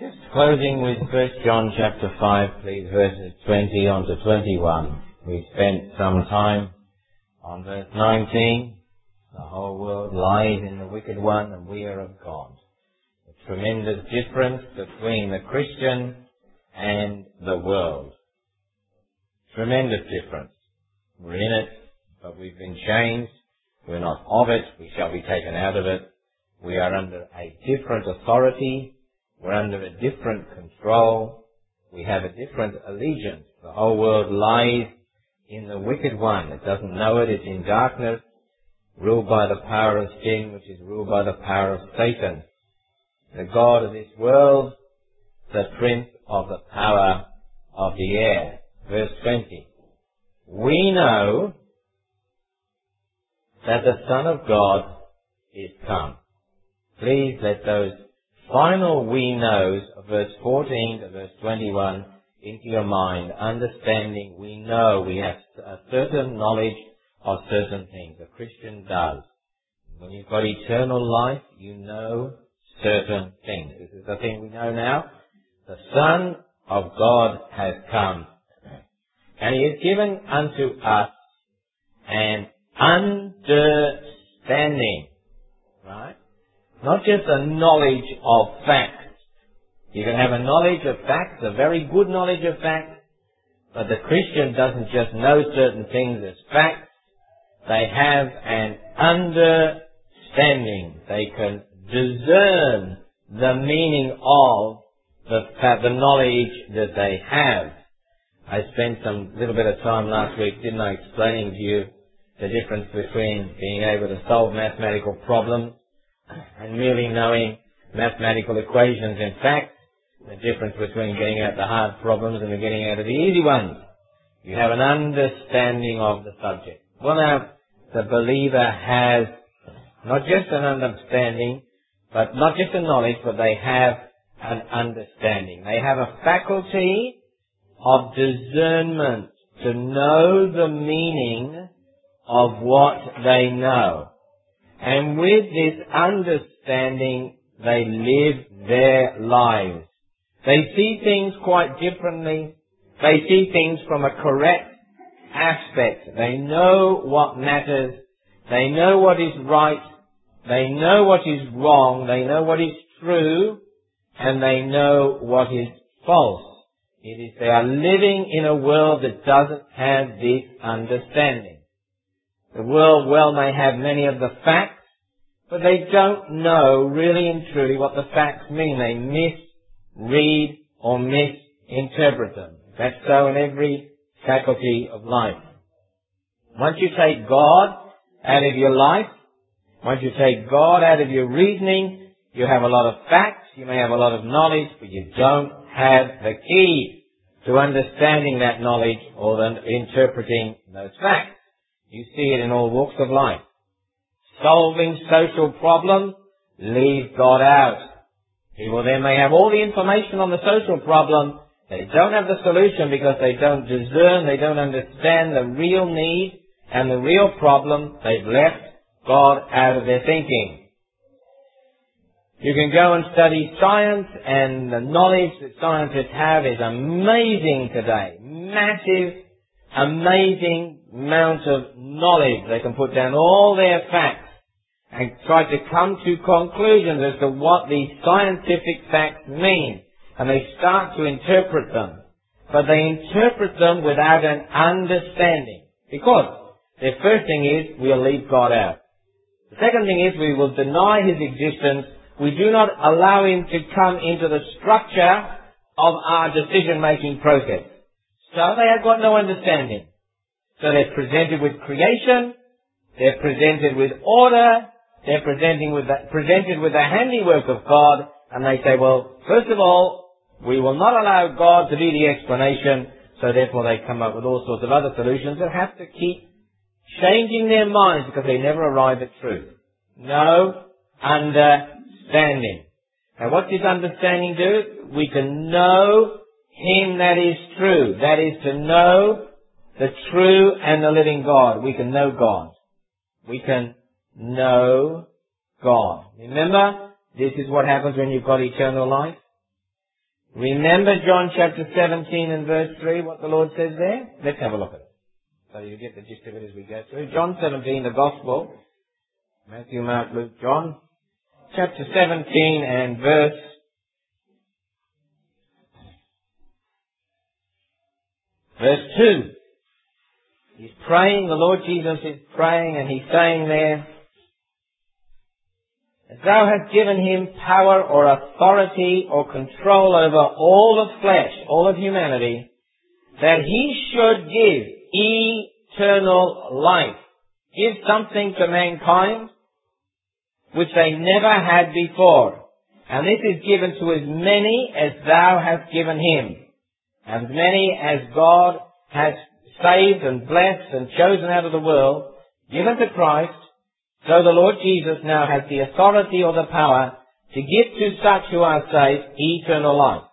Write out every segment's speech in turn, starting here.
Just closing with 1 John chapter 5, please, verses 20 on to 21. We spent some time on verse 19. The whole world lies in the wicked one and we are of God. A tremendous difference between the Christian and the world. Tremendous difference. We're in it, but we've been changed. We're not of it. We shall be taken out of it. We are under a different authority. We're under a different control. We have a different allegiance. The whole world lies in the wicked one. It doesn't know it. It's in darkness, ruled by the power of sin, which is ruled by the power of Satan. The God of this world, the prince of the power of the air. Verse 20. We know that the Son of God is come. Please let those final we knows of verse 14 to verse 21 into your mind. Understanding, we know, we have a certain knowledge of certain things. A Christian does. When you've got eternal life, you know certain things. This is the thing we know now. The Son of God has come, and He has given unto us an understanding. Right? Not just a knowledge of facts. You can have a knowledge of facts, a very good knowledge of facts, but the Christian doesn't just know certain things as facts. They have an understanding. They can discern the meaning of the knowledge that they have. I spent some little bit of time last week, didn't I, explaining to you the difference between being able to solve mathematical problems and merely knowing mathematical equations. In fact, the difference between getting out the hard problems and getting out of the easy ones. You have an understanding of the subject. Well, now, the believer has not just an understanding, but not just a knowledge, but they have an understanding. They have a faculty of discernment to know the meaning of what they know. And with this understanding, they live their lives. They see things quite differently. They see things from a correct aspect. They know what matters. They know what is right. They know what is wrong. They know what is true. And they know what is false. It is they are living in a world that doesn't have this understanding. The world may have many of the facts, but they don't know really and truly what the facts mean. They misread or misinterpret them. That's so in every faculty of life. Once you take God out of your life, once you take God out of your reasoning, you have a lot of facts, you may have a lot of knowledge, but you don't have the key to understanding that knowledge or interpreting those facts. You see it in all walks of life. Solving social problems, leave God out. People then may have all the information on the social problem. They don't have the solution because they don't discern, they don't understand the real need and the real problem. They've left God out of their thinking. You can go and study science, and the knowledge that scientists have is amazing today. Massive, amazing amount of knowledge. They can put down all their facts and try to come to conclusions as to what these scientific facts mean. And they start to interpret them. But they interpret them without an understanding. Because their first thing is, we'll leave God out. The second thing is, we will deny His existence. We do not allow Him to come into the structure of our decision-making process. So they have got no understanding. So they're presented with creation, they're presented with order, they're presented with the handiwork of God, and they say, well, first of all, we will not allow God to be the explanation, so therefore they come up with all sorts of other solutions that have to keep changing their minds because they never arrive at truth. No understanding. Now what does understanding do? We can know Him that is true. That is to know the true and the living God. We can know God. We can know God. Remember, this is what happens when you've got eternal life. Remember John chapter 17 and verse 3, what the Lord says there? Let's have a look at it. So you get the gist of it as we go through. John 17, the Gospel. Matthew, Mark, Luke, John. Chapter 17 and verse 2. He's praying, the Lord Jesus is praying, and he's saying there, Thou hast given him power or authority or control over all of flesh, all of humanity, that he should give eternal life. Give something to mankind which they never had before. And this is given to as many as thou hast given him. As many as God has saved and blessed and chosen out of the world, given to Christ, so the Lord Jesus now has the authority or the power to give to such who are saved eternal life.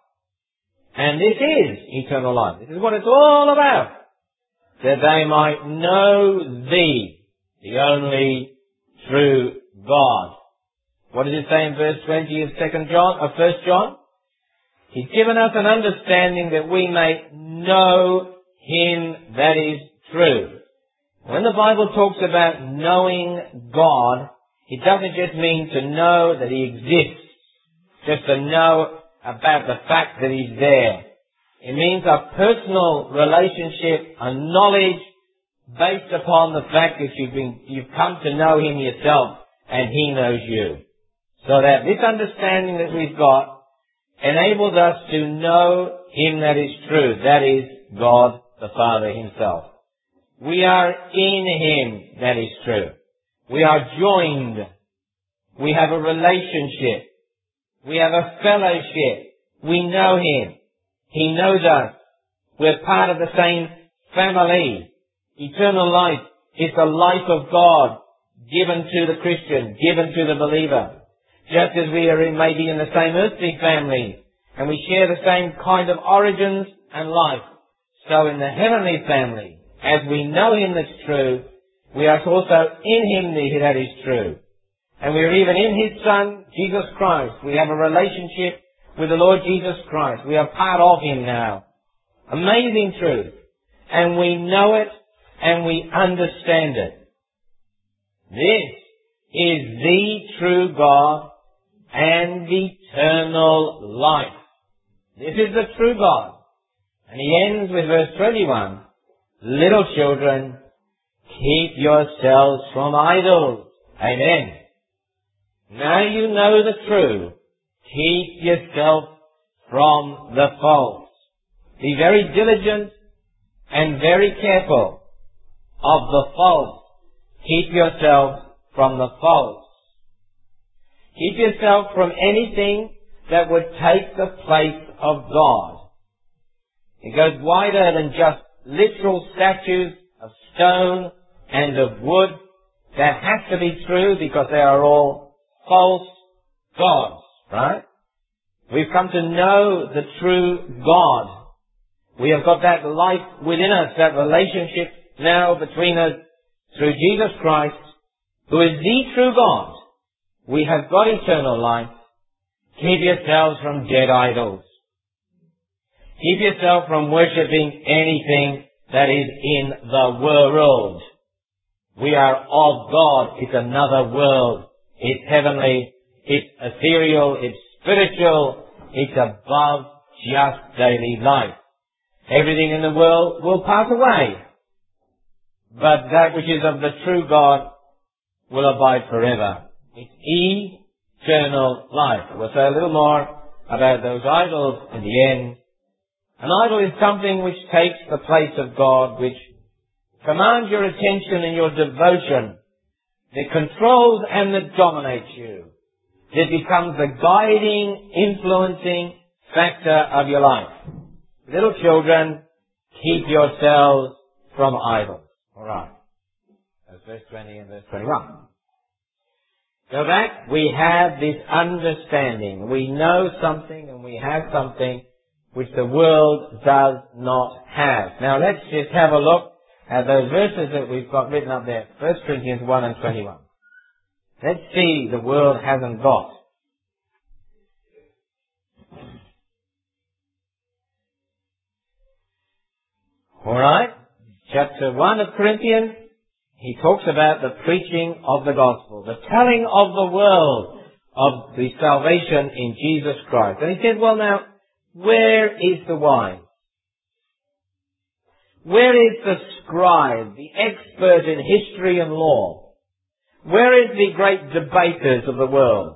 And this is eternal life. This is what it's all about. That they might know Thee, the only true God. What does it say in verse 20 of 1 John? He's given us an understanding that we may know Him that is true. When the Bible talks about knowing God, it doesn't just mean to know that He exists, just to know about the fact that He's there. It means a personal relationship, a knowledge based upon the fact that you've come to know Him yourself and He knows you. So that this understanding that we've got enables us to know Him that is true, that is God the Father Himself. We are in Him that is true. We are joined. We have a relationship. We have a fellowship. We know Him. He knows us. We're part of the same family. Eternal life is the life of God given to the Christian, given to the believer. Just as we are maybe in the same earthly family and we share the same kind of origins and life, so in the heavenly family, as we know Him that's true, we are also in Him that is true. And we are even in His Son, Jesus Christ. We have a relationship with the Lord Jesus Christ. We are part of Him now. Amazing truth. And we know it and we understand it. This is the true God and eternal life. This is the true God. And he ends with verse 21. Little children, keep yourselves from idols. Amen. Now you know the true. Keep yourself from the false. Be very diligent and very careful of the false. Keep yourself from the false. Keep yourself from anything that would take the place of God. It goes wider than just literal statues of stone and of wood. That has to be true because they are all false gods, right? We've come to know the true God. We have got that life within us, that relationship now between us through Jesus Christ, who is the true God. We have got eternal life. Keep yourselves from dead idols. Keep yourself from worshipping anything that is in the world. We are of God. It's another world. It's heavenly. It's ethereal. It's spiritual. It's above just daily life. Everything in the world will pass away. But that which is of the true God will abide forever. It's eternal life. We'll say a little more about those idols in the end. An idol is something which takes the place of God, which commands your attention and your devotion, that controls and that dominates you, that becomes the guiding, influencing factor of your life. Little children, keep yourselves from idols. All right. That's verse 20 and verse 21. Go back. We have this understanding. We know something and we have something which the world does not have. Now let's just have a look at those verses that we've got written up there. 1 Corinthians 1 and 21. Let's see the world hasn't got. Alright? Chapter 1 of Corinthians, he talks about the preaching of the gospel, the telling of the world of the salvation in Jesus Christ. And he said, well now, where is the wise? Where is the scribe, the expert in history and law? Where is the great debaters of the world?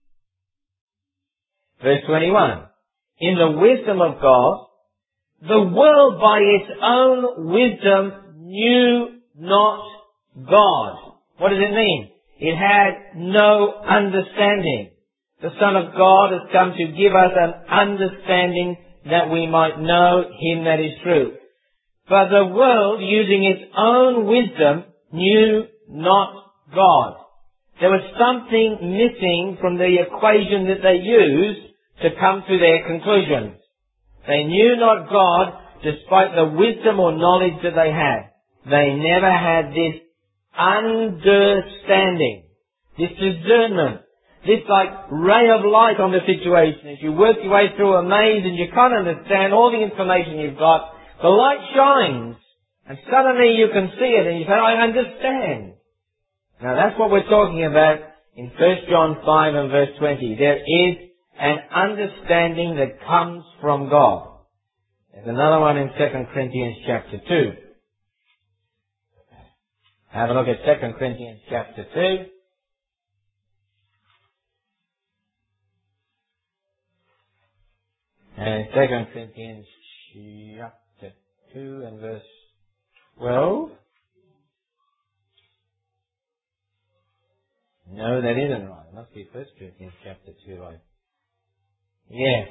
Verse 21. In the wisdom of God, the world by its own wisdom knew not God. What does it mean? It had no understanding. The Son of God has come to give us an understanding that we might know Him that is true. But the world, using its own wisdom, knew not God. There was something missing from the equation that they used to come to their conclusions. They knew not God despite the wisdom or knowledge that they had. They never had this understanding, this discernment, this like ray of light on the situation. As you work your way through a maze and you can't understand all the information you've got, the light shines and suddenly you can see it and you say, I understand. Now that's what we're talking about in 1 John 5 and verse 20. There is an understanding that comes from God. There's another one in 2 Corinthians chapter 2. Have a look at 2 Corinthians chapter 2. And 2 Corinthians chapter 2 and verse 12. No, that isn't right. It must be 1 Corinthians chapter 2, right? Yes.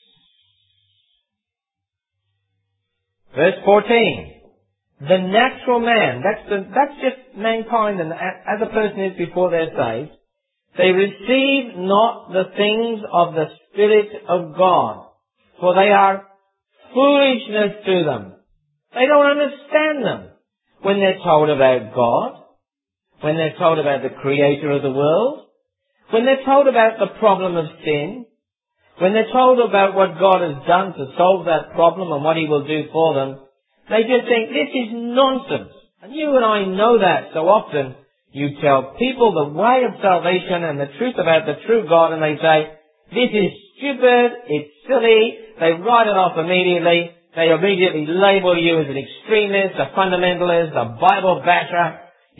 Verse 14. The natural man, that's just mankind, and as a person is before they're saved, they receive not the things of the Spirit of God, for they are foolishness to them. They don't understand them. When they're told about God, when they're told about the Creator of the world, when they're told about the problem of sin, when they're told about what God has done to solve that problem and what He will do for them, they just think, this is nonsense. And you and I know that so often. You tell people the way of salvation and the truth about the true God, and they say, this is stupid, it's silly. They write it off immediately. They immediately label you as an extremist, a fundamentalist, a Bible basher,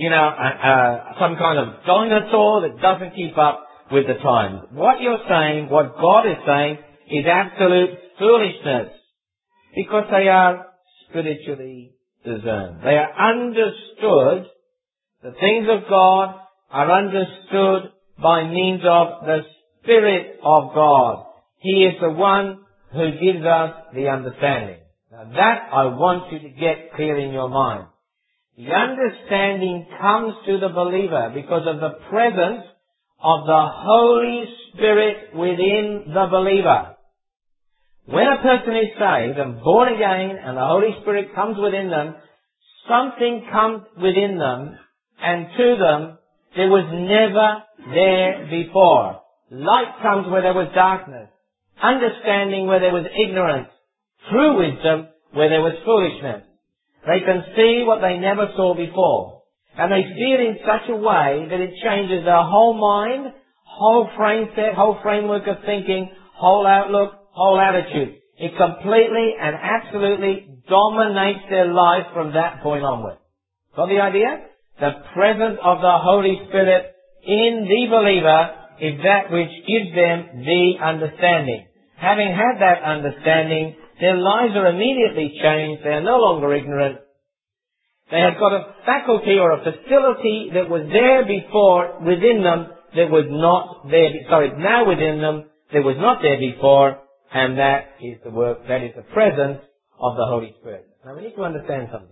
some kind of dinosaur that doesn't keep up with the times. What you're saying, what God is saying, is absolute foolishness. Because they are spiritually discerned. They are understood. The things of God are understood by means of the Spirit of God. He is the one who gives us the understanding. Now that I want you to get clear in your mind. The understanding comes to the believer because of the presence of the Holy Spirit within the believer. When a person is saved and born again and the Holy Spirit comes within them, something comes within them and to them there was never there before. Light comes where there was darkness. Understanding where there was ignorance. True wisdom where there was foolishness. They can see what they never saw before. And they see it in such a way that it changes their whole mind, whole frame set, whole framework of thinking, whole outlook, whole attitude. It completely and absolutely dominates their life from that point onward. Got the idea? The presence of the Holy Spirit in the believer is that which gives them the understanding. Having had that understanding, their lives are immediately changed. They are no longer ignorant. They have got a faculty or a facility that was there before within them that was not there, now within them that was not there before, and that is the work, that is the presence of the Holy Spirit. Now we need to understand something.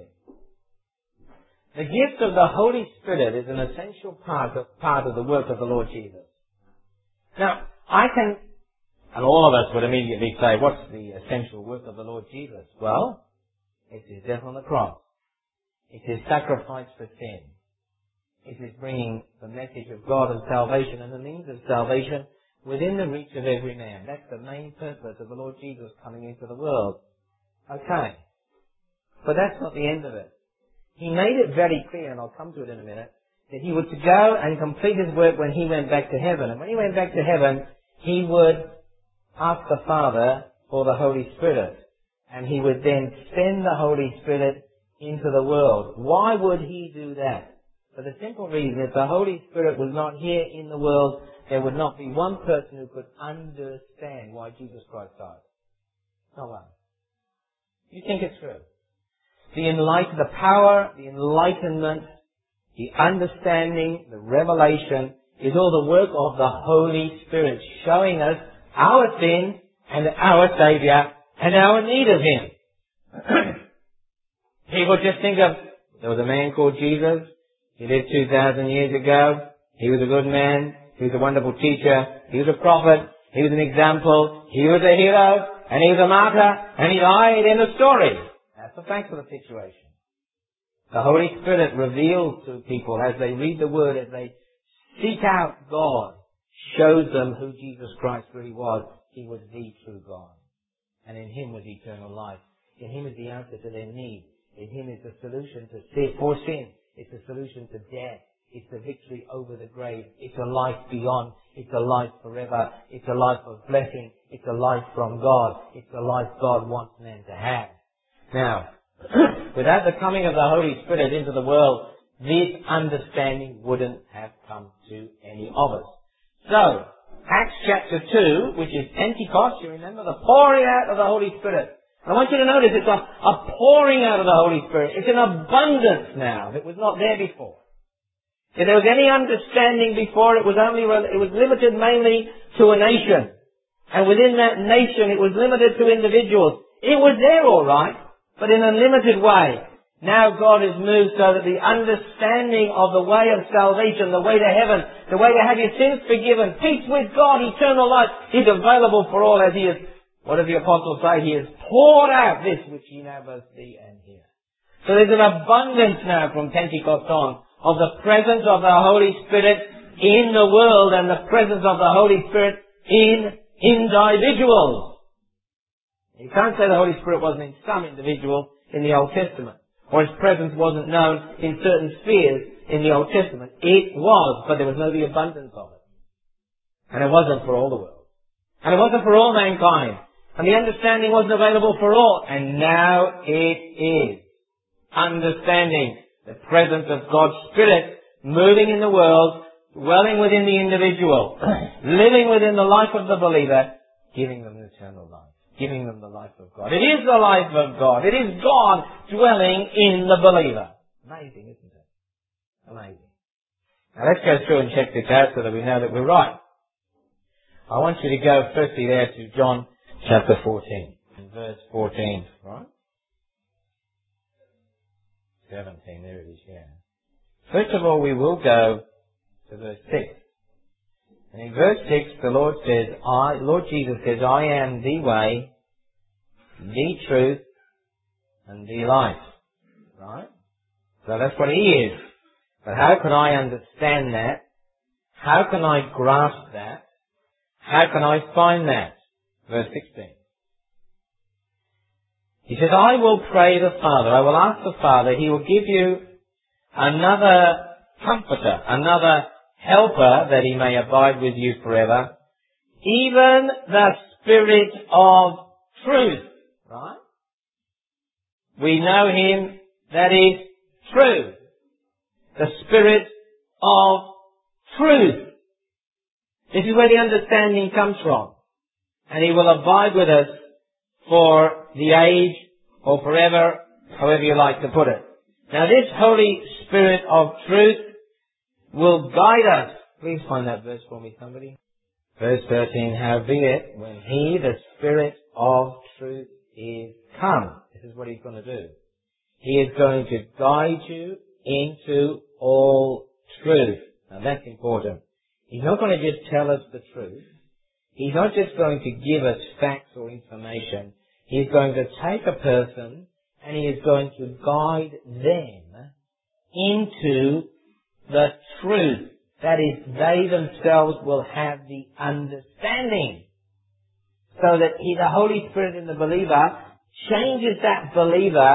The gift of the Holy Spirit is an essential part of the work of the Lord Jesus. Now, and all of us would immediately say, what's the essential work of the Lord Jesus? Well, it's His death on the cross. It's His sacrifice for sin. It is bringing the message of God and salvation and the means of salvation within the reach of every man. That's the main purpose of the Lord Jesus coming into the world. Okay. But that's not the end of it. He made it very clear, and I'll come to it in a minute, that he would to go and complete his work when he went back to heaven. And when he went back to heaven, he would ask the Father for the Holy Spirit. And he would then send the Holy Spirit into the world. Why would he do that? For the simple reason, if the Holy Spirit was not here in the world, there would not be one person who could understand why Jesus Christ died. Not one. You think it's true? The power, the enlightenment, the understanding, the revelation is all the work of the Holy Spirit, showing us our sin and our Saviour and our need of Him. People just think of, there was a man called Jesus. He lived 2,000 years ago. He was a good man. He was a wonderful teacher. He was a prophet. He was an example. He was a hero. And he was a martyr. And he died in the story. That's the fact of the situation. The Holy Spirit reveals to people as they read the Word, as they seek out God, shows them who Jesus Christ really was. He was the true God. And in Him was eternal life. In Him is the answer to their need. In Him is the solution for sin. It's the solution to death. It's the victory over the grave. It's a life beyond. It's a life forever. It's a life of blessing. It's a life from God. It's a life God wants men to have. Now, without the coming of the Holy Spirit into the world, this understanding wouldn't have come to any of us. So, Acts chapter 2, which is Pentecost, you remember, the pouring out of the Holy Spirit. I want you to notice it's a pouring out of the Holy Spirit. It's an abundance now that was not there before. If there was any understanding before, it was limited mainly to a nation. And within that nation, it was limited to individuals. It was there all right, but in a limited way. Now God has moved so that the understanding of the way of salvation, the way to heaven, the way to have your sins forgiven, peace with God, eternal life, is available for all as He is. What does the apostle say? He has poured out this which ye now both see and hear. So there's an abundance now from Pentecost on of the presence of the Holy Spirit in the world and the presence of the Holy Spirit in individuals. You can't say the Holy Spirit wasn't in some individual in the Old Testament, or His presence wasn't known in certain spheres in the Old Testament. It was, but there was no the abundance of it. And it wasn't for all the world. And it wasn't for all mankind. And the understanding wasn't available for all. And now it is. Understanding the presence of God's Spirit moving in the world, dwelling within the individual, living within the life of the believer, giving them eternal life, giving them the life of God. It is the life of God. It is God dwelling in the believer. Amazing, isn't it? Amazing. Now let's go through and check this out so that we know that we're right. I want you to go firstly there to John chapter 14, verse 14, right? 17, there it is, yeah. First of all, we will go to verse 6. And in verse 6, the Lord Jesus says, I am the way, the truth, and the life. Right? So that's what He is. But how can I understand that? How can I grasp that? How can I find that? Verse 16. He says, I will pray the Father. I will ask the Father. He will give you another comforter, another helper that He may abide with you forever. Even the Spirit of truth. Right? We know Him that is true. The Spirit of truth. This is where the understanding comes from. And He will abide with us for the age or forever, however you like to put it. Now this Holy Spirit of truth will guide us. Please find that verse for me, somebody. Verse 13, howbeit, when He, the Spirit of truth, is come. This is what He's going to do. He is going to guide you into all truth. Now that's important. He's not going to just tell us the truth. He's not just going to give us facts or information. He's going to take a person and He is going to guide them into the truth. That is, they themselves will have the understanding. So that the Holy Spirit in the believer changes that believer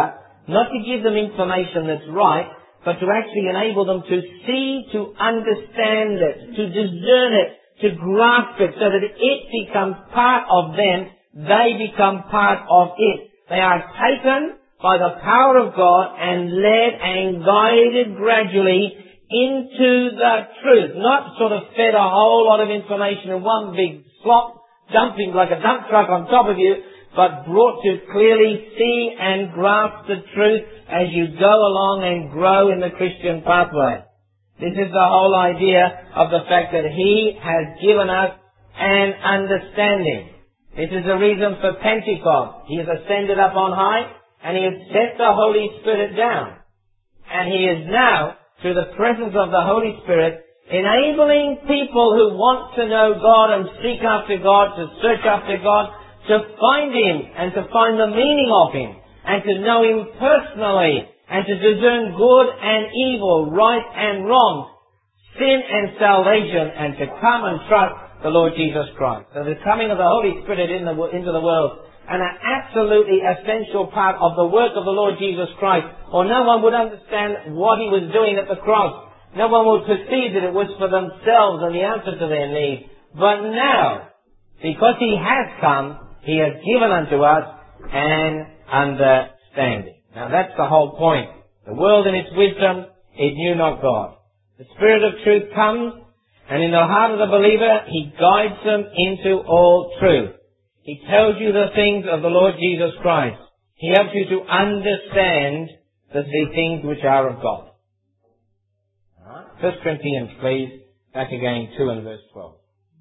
not to give them information that's right, but to actually enable them to see, to understand it, to discern it, to grasp it, so that it becomes part of them, they become part of it. They are taken by the power of God and led and guided gradually into the truth. Not sort of fed a whole lot of information in one big slop, dumping like a dump truck on top of you, but brought to clearly see and grasp the truth as you go along and grow in the Christian pathway. This is the whole idea of the fact that He has given us an understanding. This is the reason for Pentecost. He has ascended up on high and He has sent the Holy Spirit down. And He is now, through the presence of the Holy Spirit, enabling people who want to know God and seek after God, to search after God, to find Him and to find the meaning of Him and to know Him personally and to discern good and evil, right and wrong, sin and salvation, and to come and trust the Lord Jesus Christ. So the coming of the Holy Spirit into the world, and an absolutely essential part of the work of the Lord Jesus Christ, or no one would understand what He was doing at the cross. No one would perceive that it was for themselves and the answer to their need. But now, because He has come, He has given unto us an understanding. Now that's the whole point. The world in its wisdom, it knew not God. The Spirit of truth comes, and in the heart of the believer, He guides them into all truth. He tells you the things of the Lord Jesus Christ. He helps you to understand the things which are of God. Alright? 1 Corinthians, please. Back again, 2 and verse 12.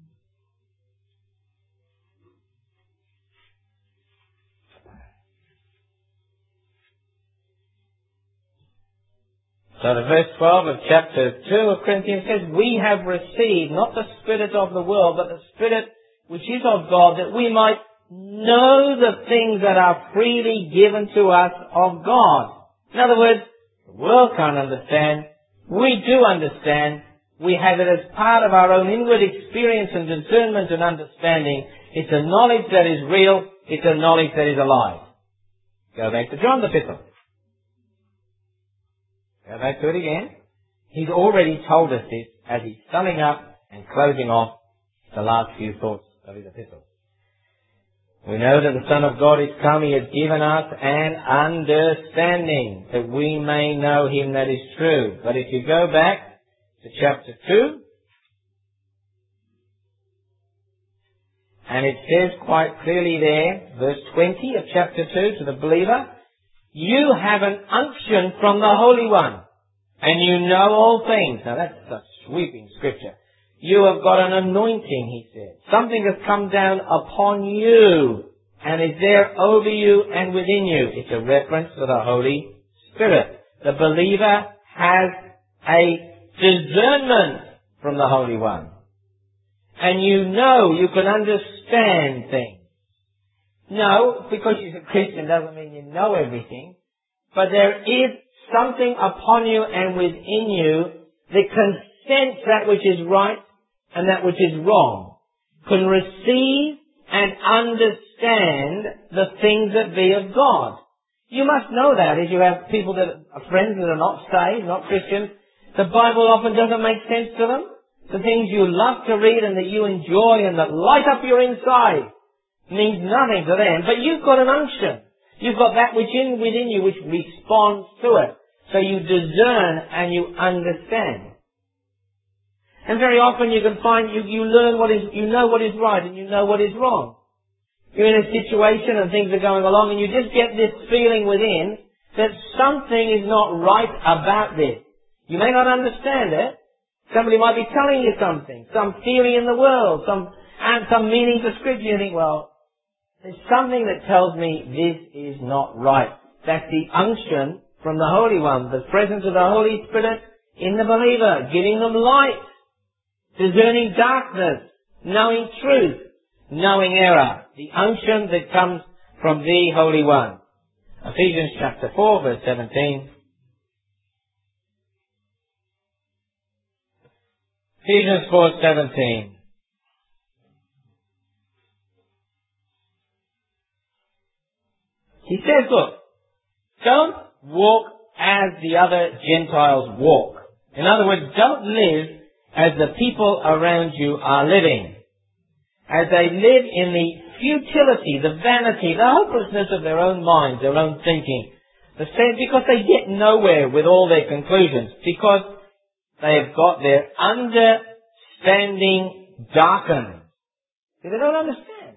So the verse 12 of chapter 2 of Corinthians says, we have received not the Spirit of the world, but the Spirit which is of God, that we might know the things that are freely given to us of God. In other words, the world can't understand. We do understand. We have it as part of our own inward experience and discernment and understanding. It's a knowledge that is real. It's a knowledge that is alive. Go back to John the Epistle. Go back to it again. He's already told us this as he's summing up and closing off the last few thoughts of his epistle. We know that the Son of God is come. He has given us an understanding that we may know Him that is true. But if you go back to chapter 2, and it says quite clearly there, verse 20 of chapter 2, to the believer, you have an unction from the Holy One, and you know all things. Now that's a sweeping scripture. You have got an anointing, he said. Something has come down upon you and is there over you and within you. It's a reference to the Holy Spirit. The believer has a discernment from the Holy One. And you know, you can understand things. No, because you're a Christian doesn't mean you know everything. But there is something upon you and within you that can sense that which is right and that which is wrong, can receive and understand the things that be of God. You must know that as you have people that are friends that are not saved, not Christians. The Bible often doesn't make sense to them. The things you love to read and that you enjoy and that light up your inside means nothing to them. But you've got an unction. You've got that which within you which responds to it. So you discern and you understand. And very often you can find you learn you know what is right and you know what is wrong. You're in a situation and things are going along and you just get this feeling within that something is not right about this. You may not understand it. Somebody might be telling you something, some theory in the world, some meaning to scripture. You think, well, there's something that tells me this is not right. That's the unction from the Holy One, the presence of the Holy Spirit in the believer, giving them light, discerning darkness, knowing truth, knowing error. The unction that comes from the Holy One. Ephesians chapter 4 verse 17. Ephesians 4:17. He says, look, don't walk as the other Gentiles walk. In other words, don't live as the people around you are living. As they live in the futility, the vanity, the hopelessness of their own minds, their own thinking. Because they get nowhere with all their conclusions. Because they have got their understanding darkened. They don't understand.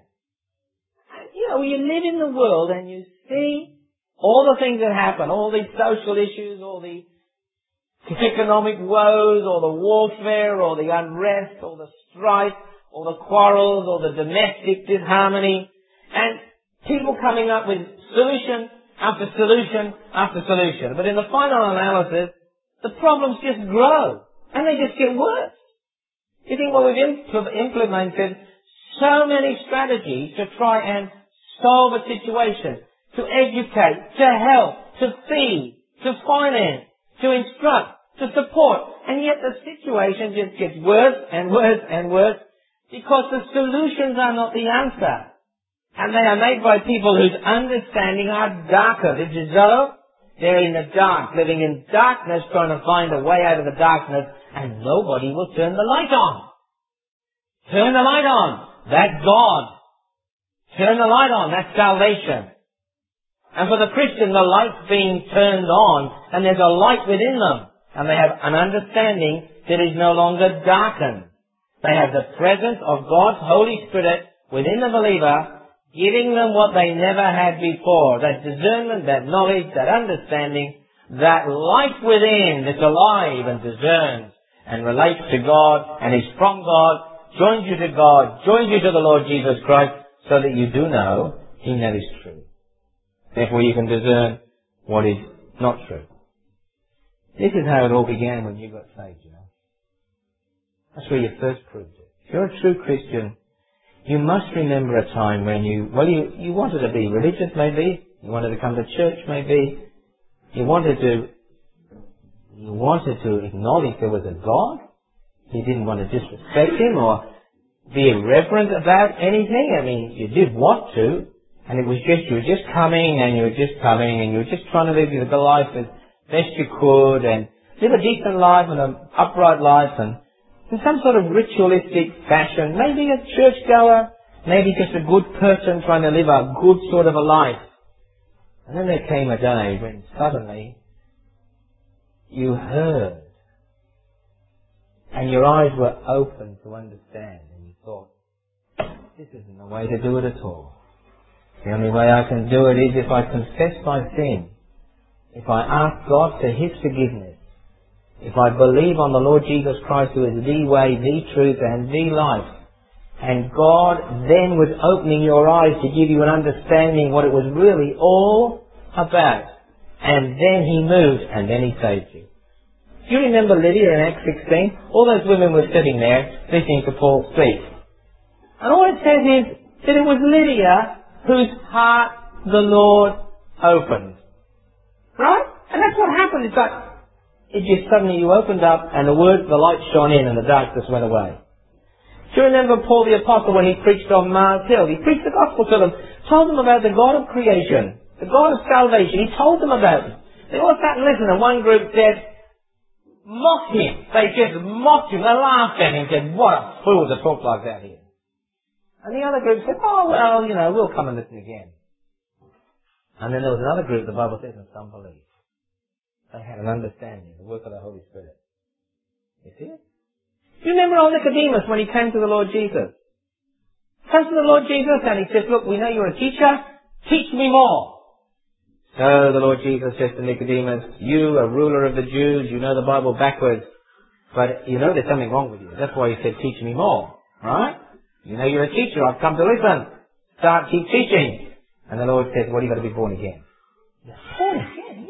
You live in the world and you see all the things that happen, all these social issues, all the economic woes, all the warfare, all the unrest, all the strife, all the quarrels, all the domestic disharmony, and people coming up with solution after solution after solution. But in the final analysis, the problems just grow, and they just get worse. You think, well, we've implemented so many strategies to try and solve a situation, to educate, to help, to feed, to finance, to instruct, to support, and yet the situation just gets worse and worse and worse because the solutions are not the answer. And they are made by people whose understanding are darker. It's as though they're in the dark, living in darkness, trying to find a way out of the darkness, and nobody will turn the light on. Turn the light on. That's God. Turn the light on. That's salvation. And for the Christian, the light's being turned on, and there's a light within them. And they have an understanding that is no longer darkened. They have the presence of God's Holy Spirit within the believer, giving them what they never had before. That discernment, that knowledge, that understanding, that light within that's alive and discerns and relates to God and is from God, joins you to God, joins you to the Lord Jesus Christ, so that you do know Him that is true. Therefore you can discern what is not true. This is how it all began when you got saved, you know. That's where you first proved it. If you're a true Christian, you must remember a time when you wanted to be religious maybe, you wanted to come to church maybe, you wanted to acknowledge there was a God, you didn't want to disrespect Him or be irreverent about anything. I mean, you did want to, and you were just coming and you were just trying to live the life as best you could and live a decent life and an upright life and in some sort of ritualistic fashion, maybe a churchgoer, maybe just a good person trying to live a good sort of a life. And then there came a day when suddenly you heard and your eyes were open to understand and you thought, this isn't the way to do it at all. The only way I can do it is if I confess my sin, if I ask God for His forgiveness, if I believe on the Lord Jesus Christ who is the way, the truth and the life, and God then was opening your eyes to give you an understanding what it was really all about, and then He moved and then He saved you. Do you remember Lydia in Acts 16? All those women were sitting there listening to Paul speak. And all it says is that it was Lydia whose heart the Lord opened. Right? And that's what happened. It's like, it just suddenly you opened up and the light shone in and the darkness went away. Do you remember Paul the Apostle when he preached on Mars Hill? He preached the gospel to them, told them about the God of creation, the God of salvation. He told them about it. They all sat and listened, and one group said, mocked him. They just mocked him. They laughed at him and said, what a fool to talk like that here. And the other group said, oh, well, we'll come and listen again. And then there was another group, the Bible says, and some believed. They had an understanding, the work of the Holy Spirit. You see it? You remember old Nicodemus when he came to the Lord Jesus? Comes to the Lord Jesus and he says, look, we know you're a teacher, teach me more. So the Lord Jesus says to Nicodemus, you, a ruler of the Jews, you know the Bible backwards, but you know there's something wrong with you. That's why he said, teach me more. Right? You know you're a teacher, I've come to listen. Keep teaching. And the Lord says, well, you've got to be born again. Born again?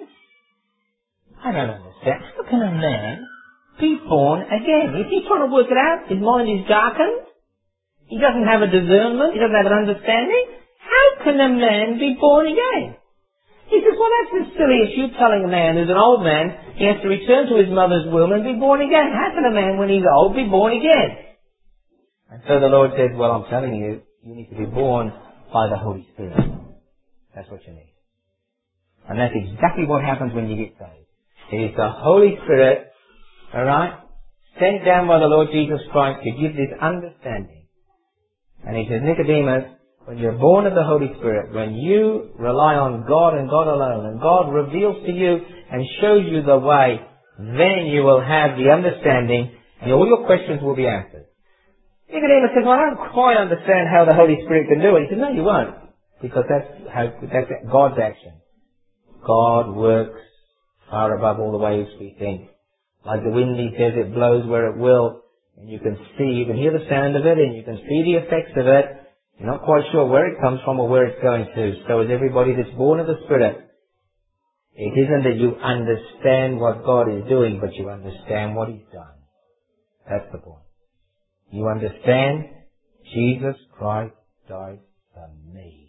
I don't understand. How can a man be born again? Is he trying to work it out? His mind is darkened? He doesn't have a discernment? He doesn't have an understanding? How can a man be born again? He says, well, that's as silly as you telling a man who's an old man he has to return to his mother's womb and be born again. How can a man, when he's old, be born again? And so the Lord said, well, I'm telling you, you need to be born by the Holy Spirit. That's what you need. And that's exactly what happens when you get saved. It is the Holy Spirit, alright, sent down by the Lord Jesus Christ to give this understanding. And he says, Nicodemus, when you're born of the Holy Spirit, when you rely on God and God alone, and God reveals to you and shows you the way, then you will have the understanding and all your questions will be answered. Nicodemus says, well, I don't quite understand how the Holy Spirit can do it. He says, no, you won't. Because that's God's action. God works far above all the ways we think. Like the wind, he says, it blows where it will. And you can hear the sound of it, and you can see the effects of it. You're not quite sure where it comes from or where it's going to. So is everybody that's born of the Spirit. It isn't that you understand what God is doing, but you understand what He's done. That's the point. You understand Jesus Christ died for me.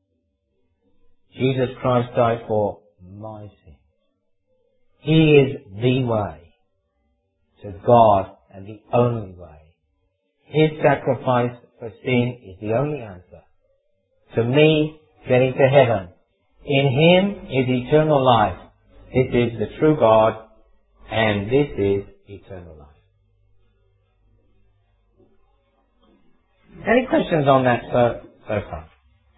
Jesus Christ died for my sin. He is the way to God and the only way. His sacrifice for sin is the only answer to me getting to heaven. In Him is eternal life. This is the true God, and this is eternal life. Any questions on that so far?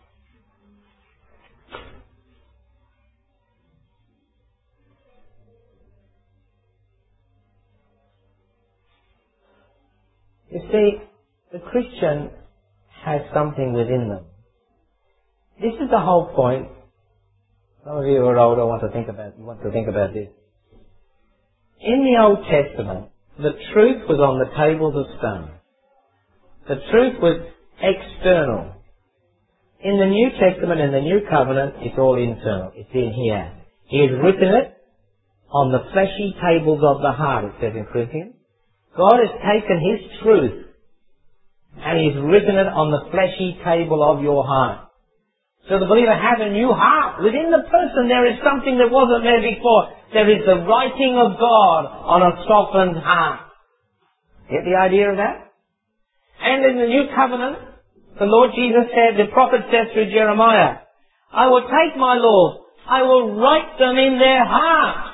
You see, the Christian has something within them. This is the whole point. Some of you who are older want to think about this. In the Old Testament, the truth was on the tables of stone. The truth was external. In the New Testament, in the New Covenant, it's all internal. It's in here. He has written it on the fleshy tables of the heart, it says in Corinthians. God has taken His truth and He's written it on the fleshy table of your heart. So the believer has a new heart. Within the person there is something that wasn't there before. There is the writing of God on a softened heart. Get the idea of that? And in the New Covenant, the Lord Jesus said, the prophet says through Jeremiah, I will take my laws, I will write them in their hearts.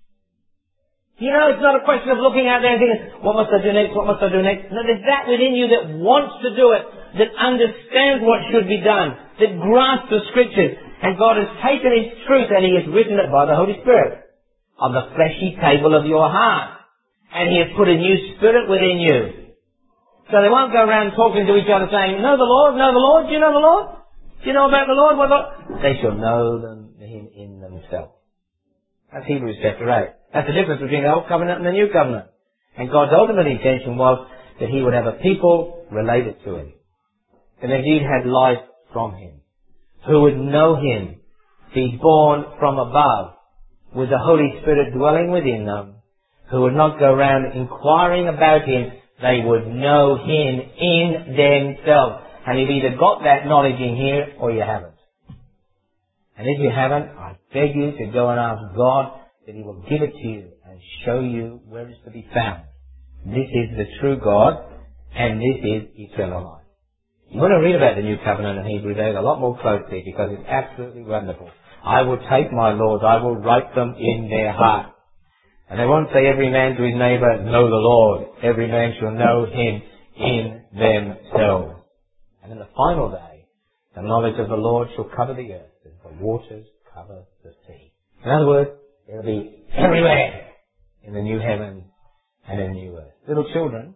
You know, it's not a question of looking out there and thinking, what must I do next, what must I do next? No, there's that within you that wants to do it, that understands what should be done, that grasps the Scriptures. And God has taken His truth and He has written it by the Holy Spirit on the fleshy table of your heart. And He has put a new spirit within you. So they won't go around talking to each other saying, know the Lord, know the Lord, do you know the Lord? Do you know about the Lord? What about? They shall know Him in themselves. That's Hebrews chapter 8. That's the difference between the Old Covenant and the New Covenant. And God's ultimate intention was that He would have a people related to Him. And indeed had life from Him. Who would know Him, be born from above, with the Holy Spirit dwelling within them. Who would not go around inquiring about Him. They would know Him in themselves. And you've either got that knowledge in here or you haven't. And if you haven't, I beg you to go and ask God that He will give it to you and show you where it's to be found. This is the true God, and this is eternal life. You want to read about the New Covenant in Hebrews 8 a lot more closely because it's absolutely wonderful. I will take my laws, I will write them in their heart. And they won't say every man to his neighbour, know the Lord. Every man shall know Him in themselves. And in the final day, the knowledge of the Lord shall cover the earth as the waters cover the sea. In other words, it'll be everywhere in the new heaven and in the new earth. Little children,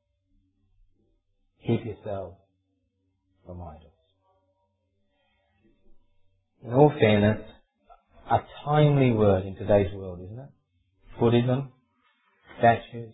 keep yourselves from idols. In all fairness, a timely word in today's world, isn't it? Buddhism, statues,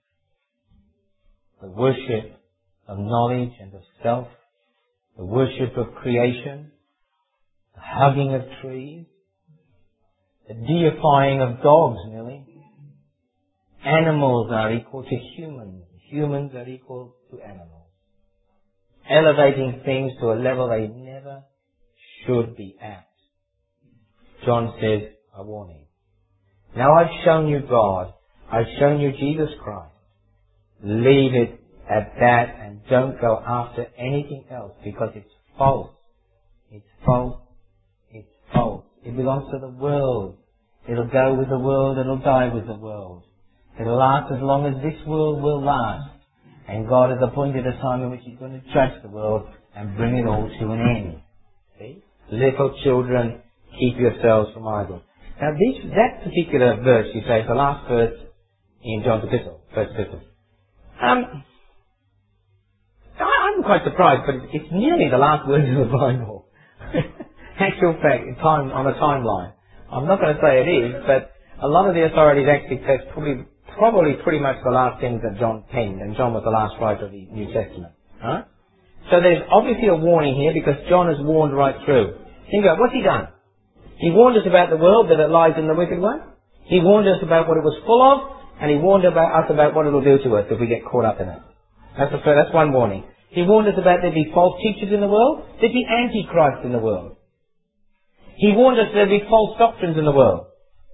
the worship of knowledge and of self, the worship of creation, the hugging of trees, the deifying of dogs, nearly. Animals are equal to humans. Humans are equal to animals. Elevating things to a level they never should be at. John says, a warning. Now I've shown you God. I've shown you Jesus Christ. Leave it at that and don't go after anything else because it's false. It's false. It's false. It belongs to the world. It'll go with the world. It'll die with the world. It'll last as long as this world will last. And God has appointed a time in which He's going to judge the world and bring it all to an end. See? Little children, keep yourselves from idols. Now that particular verse, you say, is the last verse in John's epistle, first epistle. I'm quite surprised, but it's nearly the last word of the Bible. Actual fact, on a timeline. I'm not going to say it is, but a lot of the authorities actually text probably pretty much the last things that John penned, and John was the last writer of the New Testament. Right? So there's obviously a warning here because John has warned right through. Think about what's he done? He warned us about the world, that it lies in the wicked one. He warned us about what it was full of, and he warned us about what it will do to us if we get caught up in it. That's one warning. He warned us about there'd be false teachers in the world. There'd be antichrist in the world. He warned us there'd be false doctrines in the world.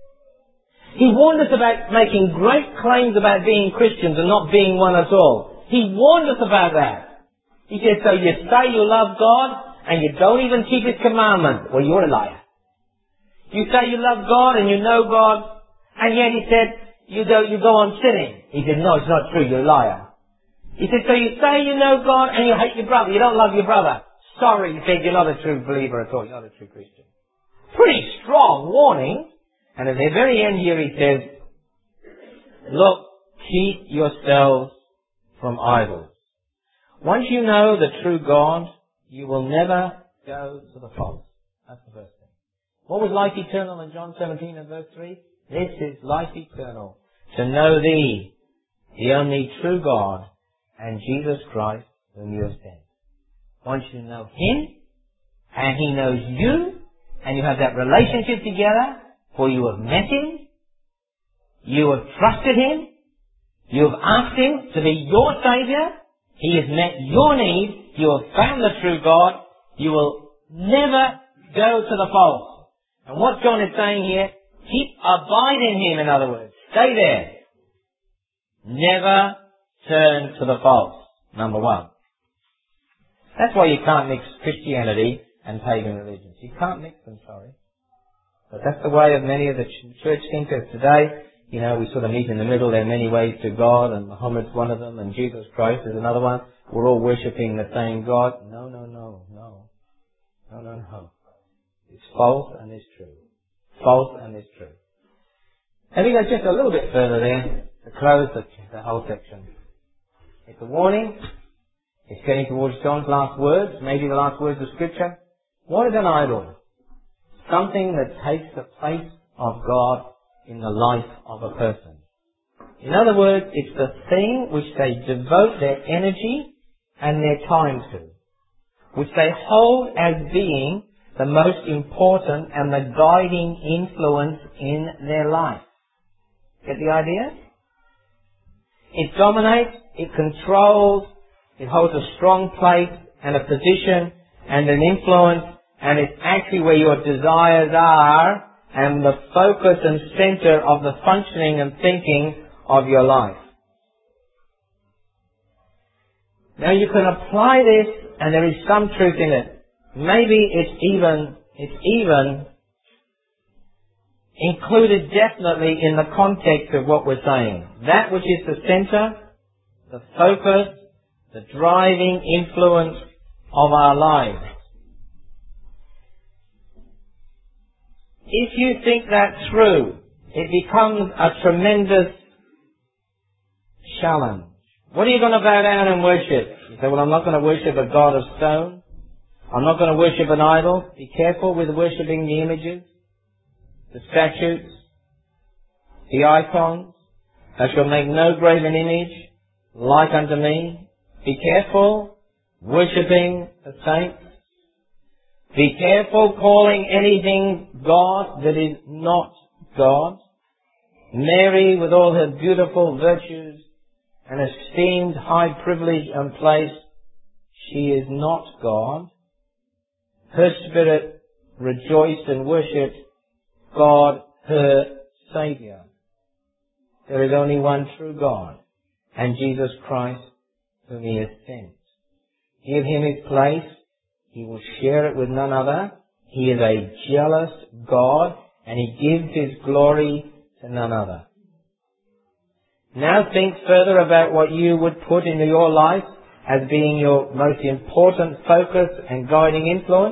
He warned us about making great claims about being Christians and not being one at all. He warned us about that. He said, so you say you love God and you don't even keep His commandments. Well, you're a liar. You say you love God and you know God, and yet He said, you go on sinning. He said, no, it's not true, you're a liar. He said, so you say you know God and you hate your brother, you don't love your brother. Sorry, he said, you're not a true believer at all, you're not a true Christian. Pretty strong warning. And at the very end here he says, look, keep yourselves from idols. Once you know the true God, you will never go to the false. That's the first thing. What was life eternal in John 17 and verse 3? This is life eternal, to know Thee, the only true God, and Jesus Christ, whom You have sent. Once you know Him, and He knows you, and you have that relationship together, for you have met Him, you have trusted Him, you have asked Him to be your Saviour, He has met your need, you have found the true God, you will never go to the false. And what John is saying here, abide in Him, in other words. Stay there. Never turn to the false. Number one. That's why you can't mix Christianity and pagan religions. You can't mix them, sorry. But that's the way of many of the church thinkers today. You know, we sort of meet in the middle. There are many ways to God, and Muhammad's one of them, and Jesus Christ is another one. We're all worshipping the same God. No. It's false and it's true. False and it's true. Let me go just a little bit further there to close the whole section. It's a warning. It's getting towards John's last words, maybe the last words of Scripture. What is an idol? Something that takes the place of God in the life of a person. In other words, it's the thing which they devote their energy and their time to, which they hold as being the most important and the guiding influence in their life. Get the idea? It dominates, it controls, it holds a strong place and a position and an influence, and it's actually where your desires are and the focus and center of the functioning and thinking of your life. Now you can apply this, and there is some truth in it. Maybe it's even included definitely in the context of what we're saying. That which is the center, the focus, the driving influence of our lives. If you think that through, it becomes a tremendous challenge. What are you going to bow down and worship? You say, well, I'm not going to worship a god of stone. I'm not going to worship an idol. Be careful with worshipping the images, the statues, the icons. Thou shalt make no graven image like unto me. Be careful worshipping the saints. Be careful calling anything God that is not God. Mary, with all her beautiful virtues and esteemed high privilege and place, she is not God. Her spirit rejoiced and worshipped God, her Saviour. There is only one true God, and Jesus Christ, whom He has sent. Give Him His place. He will share it with none other. He is a jealous God, and He gives His glory to none other. Now think further about what you would put into your life as being your most important focus and guiding influence.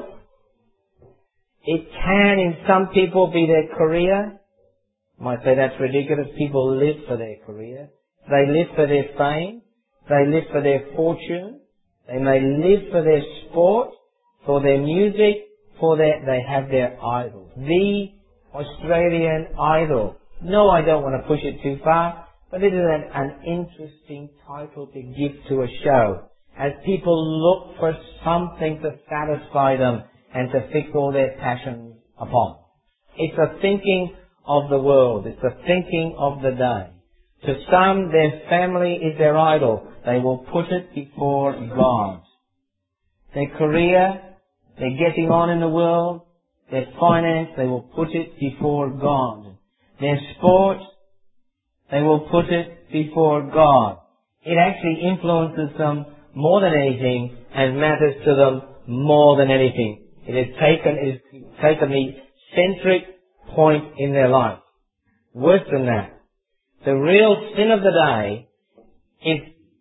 It can, in some people, be their career. You might say that's ridiculous. People live for their career. They live for their fame. They live for their fortune. They may live for their sport, for their music, they have their idols. The Australian Idol. No, I don't want to push it too far, but it is an interesting title to give to a show, as people look for something to satisfy them and to fix all their passions upon. It's a thinking of the world. It's a thinking of the day. To some, their family is their idol. They will put it before God. Their career, their getting on in the world, their finance, they will put it before God. Their sport, they will put it before God. It actually influences them more than anything and matters to them more than anything. It has taken the centric point in their life. Worse than that, the real sin of the day is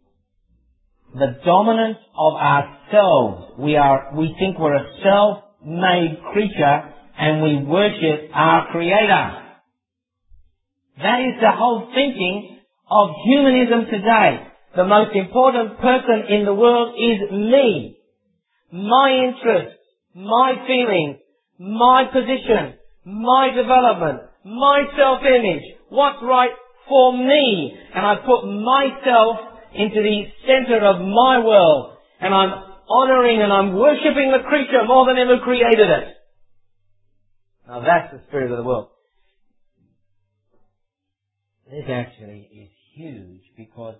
the dominance of ourselves. We think we're a self-made creature and we worship our Creator. That is the whole thinking of humanism today. The most important person in the world is me. My interests, my feelings, my position, my development, my self-image, what's right for me. And I put myself into the center of my world, and I'm honoring and I'm worshipping the creature more than ever created it. Now that's the spirit of the world. This actually is huge, because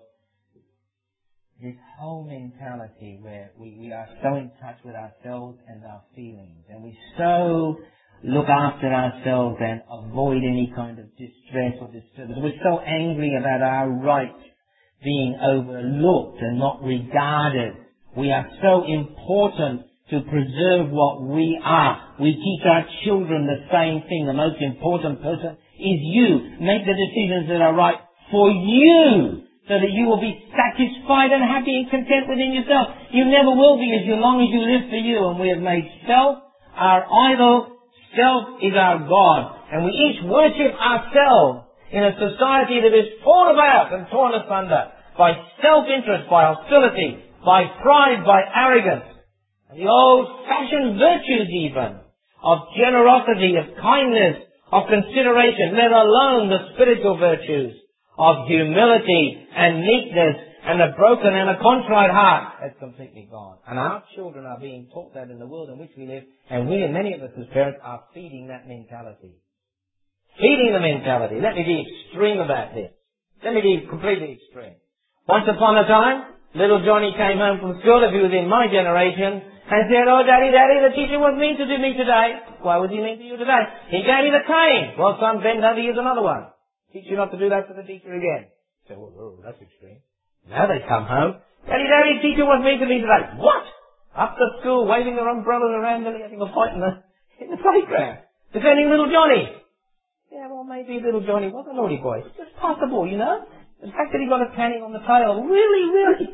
this whole mentality where we are so in touch with ourselves and our feelings, and we so look after ourselves and avoid any kind of distress or disturbance. We're so angry about our rights being overlooked and not regarded. We are so important to preserve what we are. We teach our children the same thing. The most important person is you. Make the decisions that are right for you, so that you will be satisfied and happy and content within yourself. You never will be as long as you live for you. And we have made self our idol. Self is our God. And we each worship ourselves in a society that is torn about and torn asunder by self-interest, by hostility, by pride, by arrogance. And the old-fashioned virtues even of generosity, of kindness, of consideration, let alone the spiritual virtues of humility and meekness and a broken and a contrite heart. That's completely gone. And our children are being taught that in the world in which we live, and we and many of us as parents are feeding that mentality. Feeding the mentality. Let me be extreme about this. Let me be completely extreme. Once upon a time, little Johnny came home from school, if he was in my generation, and said, "Oh, Daddy, the teacher was mean to me today." "Why was he mean to you today?" "He gave me the cane." "Well, son, bend over, here's another one. Teach you not to do that to the teacher again." So, "Oh, that's extreme." Now they come home, "Daddy, the teacher was mean to me today." "What?" Up to school, waving their umbrellas around, nearly having a fight in the playground, defending little Johnny. Yeah, well, maybe little Johnny was a naughty boy. It's just possible, you know. The fact that he got a caning on the tail really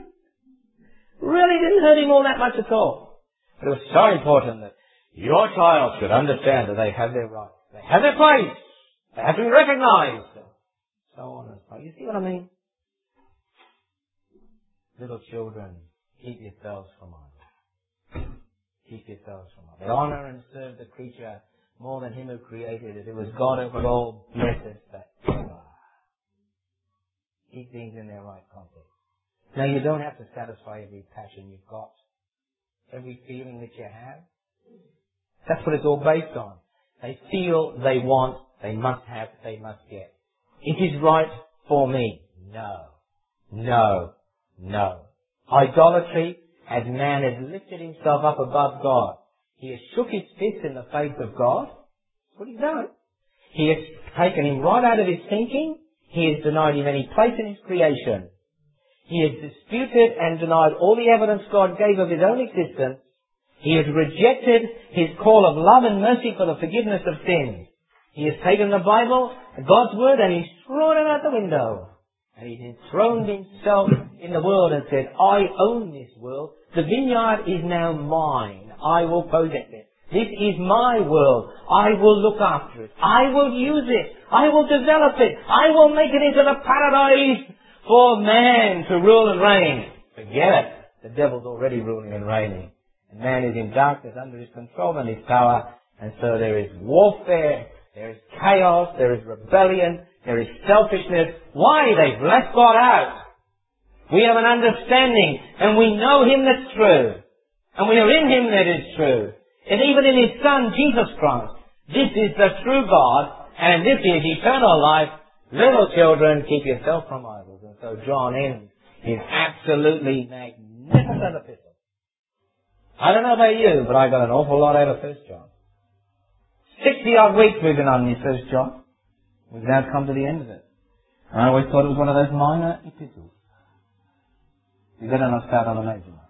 didn't hurt him all that much at all. But it was so important that your child should understand that they have their rights. They have their place. They have to be recognized. So on and so on. You see what I mean? Little children, keep yourselves from idols. Keep yourselves from idols. They honor and serve the creature more than him who created it. It was God who would all bless us forever. Keep things in their right context. Now, you don't have to satisfy every passion you've got, every feeling that you have. That's what it's all based on. They feel, they want, they must have, they must get. It is right for me. No. Idolatry, as man has lifted himself up above God. He has shook his fist in the face of God. That's what he's done. He has taken him right out of his thinking. He has denied him any place in his creation. He has disputed and denied all the evidence God gave of his own existence. He has rejected his call of love and mercy for the forgiveness of sins. He has taken the Bible, God's Word, and he's thrown it out the window. And he's enthroned himself in the world and said, I own this world. The vineyard is now mine. I will possess it. This is my world. I will look after it. I will use it. I will develop it. I will make it into the paradise for man to rule and reign. Forget it. The devil's already ruling and reigning. And man is in darkness under his control and his power. And so there is warfare. There is chaos. There is rebellion. There is selfishness. Why? They've left God out. We have an understanding and we know Him that's true. And we are in Him that is true. And even in His Son, Jesus Christ. This is the true God and this is eternal life. Little children, keep yourself from idols. And so John ends his absolutely magnificent epistle. I don't know about you, but I got an awful lot out of 1 John. 60 odd weeks we've been on this 1 John. We've now come to the end of it. And I always thought it was one of those minor epistles. You better not start on a major one.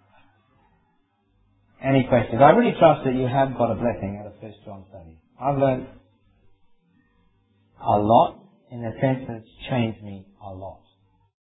Any questions? I really trust that you have got a blessing out of 1 John study. I've learned a lot in the sense that it's changed me a lot.